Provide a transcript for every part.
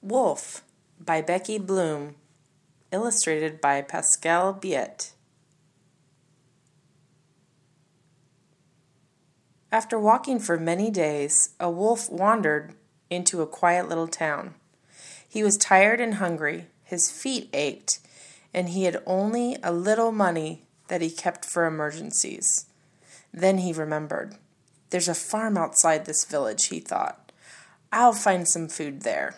Wolf by Becky Bloom, illustrated by Pascal Biet. After walking for many days, a wolf wandered into a quiet little town. He was tired and hungry, his feet ached, and he had only a little money that he kept for emergencies. Then he remembered. There's a farm outside this village, he thought. I'll find some food there.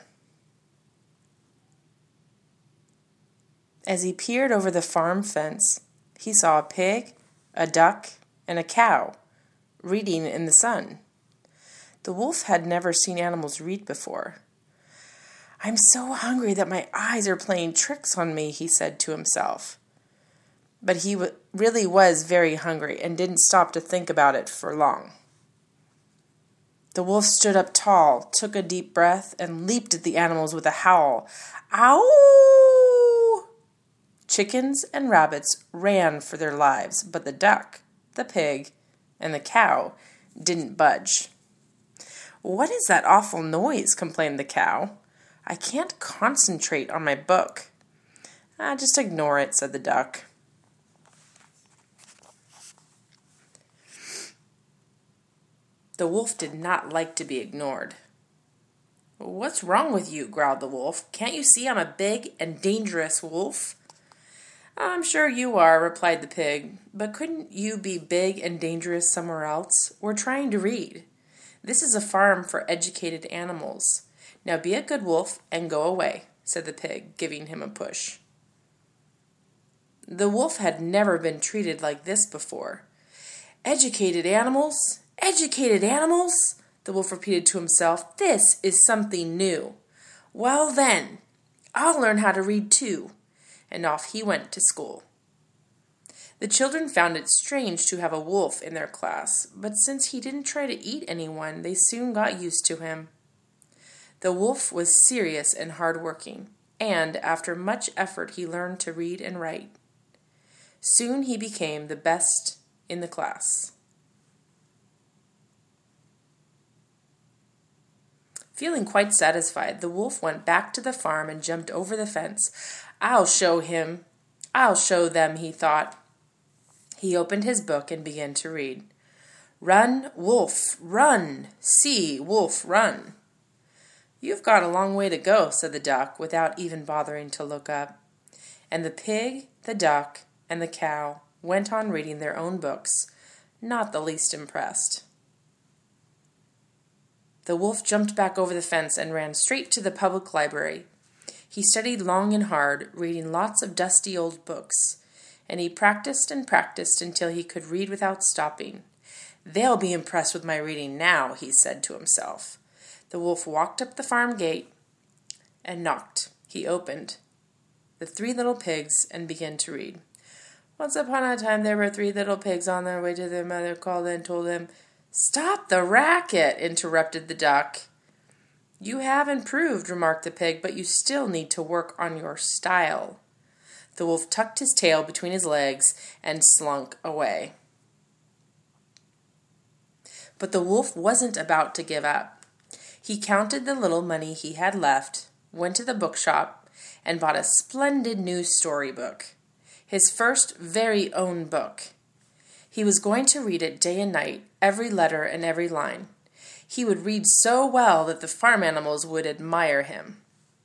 As he peered over the farm fence, he saw a pig, a duck, and a cow reading in the sun. The wolf had never seen animals read before. I'm so hungry that my eyes are playing tricks on me, he said to himself. But he really was very hungry and didn't stop to think about it for long. The wolf stood up tall, took a deep breath, and leaped at the animals with a howl. Ow! Chickens and rabbits ran for their lives, but the duck, the pig, and the cow didn't budge. What is that awful noise? Complained the cow. I can't concentrate on my book. Just ignore it, said the duck. The wolf did not like to be ignored. What's wrong with you? Growled the wolf. Can't you see I'm a big and dangerous wolf? I'm sure you are, replied the pig, but couldn't you be big and dangerous somewhere else? We're trying to read. This is a farm for educated animals. Now be a good wolf and go away, said the pig, giving him a push. The wolf had never been treated like this before. Educated animals? Educated animals? The wolf repeated to himself. This is something new. Well then, I'll learn how to read too. And off he went to school. The children found it strange to have a wolf in their class, but since he didn't try to eat anyone, they soon got used to him. The wolf was serious and hard-working, and after much effort he learned to read and write. Soon he became the best in the class. Feeling quite satisfied, the wolf went back to the farm and jumped over the fence. I'll show them, he thought. He opened his book and began to read. Run, wolf, run. See, wolf, run. You've got a long way to go, said the duck, without even bothering to look up. And the pig, the duck, and the cow went on reading their own books, not the least impressed. The wolf jumped back over the fence and ran straight to the public library. He studied long and hard, reading lots of dusty old books, and he practiced and practiced until he could read without stopping. They'll be impressed with my reading now, he said to himself. The wolf walked up the farm gate and knocked. He opened the 3 little pigs and began to read. Once upon a time there were 3 little pigs on their way to their mother, called and told them, Stop the racket, interrupted the duck. You have improved, remarked the pig, but you still need to work on your style. The wolf tucked his tail between his legs and slunk away. But the wolf wasn't about to give up. He counted the little money he had left, went to the bookshop, and bought a splendid new storybook, his first very own book. He was going to read it day and night, every letter and every line. He would read so well that the farm animals would admire him.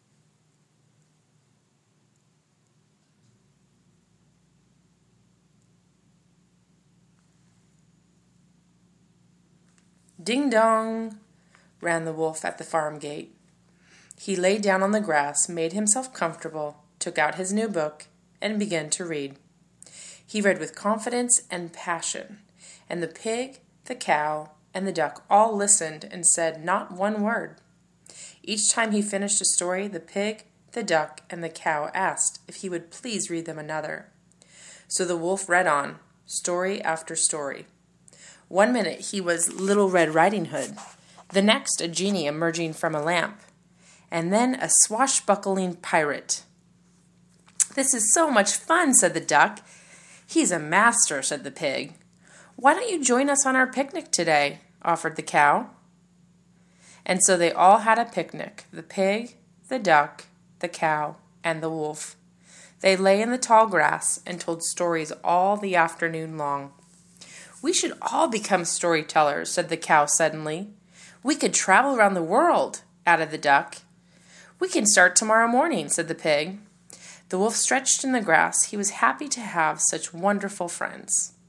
Ding dong, ran the wolf at the farm gate. He lay down on the grass, made himself comfortable, took out his new book, and began to read. He read with confidence and passion, and the pig, the cow, and the duck all listened and said not one word. Each time he finished a story, the pig, the duck, and the cow asked if he would please read them another. So the wolf read on, story after story. One minute he was Little Red Riding Hood, the next a genie emerging from a lamp, and then a swashbuckling pirate. This is so much fun, said the duck. He's a master, said the pig. Why don't you join us on our picnic today? Offered the cow. And so they all had a picnic, the pig, the duck, the cow, and the wolf. They lay in the tall grass and told stories all the afternoon long. "We should all become storytellers," said the cow suddenly. "We could travel around the world," added the duck. "We can start tomorrow morning," said the pig. The wolf stretched in the grass. He was happy to have such wonderful friends.